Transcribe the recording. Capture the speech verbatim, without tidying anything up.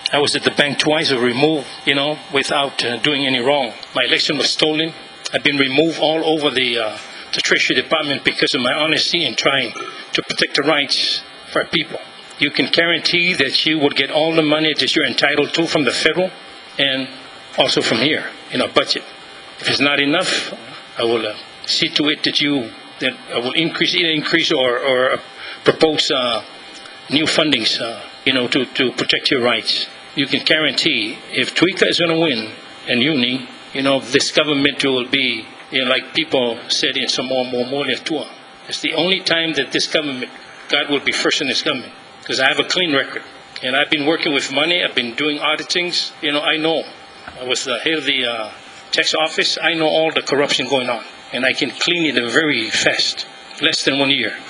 I was at the bank twice, or removed, you know, without uh, doing any wrong. My election was stolen. I've been removed all over the, uh, the Treasury Department because of my honesty in trying to protect the rights for our people. You can guarantee that you will get all the money that you're entitled to from the federal and also from here in our budget. If it's not enough, I will uh, see to it that you that I will increase, either increase or, or propose uh, new fundings, uh, you know, to, to protect your rights. You can guarantee if Tweeka is going to win and Uni, you know, this government will be, you know, like people said in Samoa, Momolia Tua. It's the only time that this government, God will be first in this government, because I have a clean record. And I've been working with money. I've been doing auditings. You know, I know. I was the head of the uh, tax office. I know all the corruption going on. And I can clean it very fast, less than one year.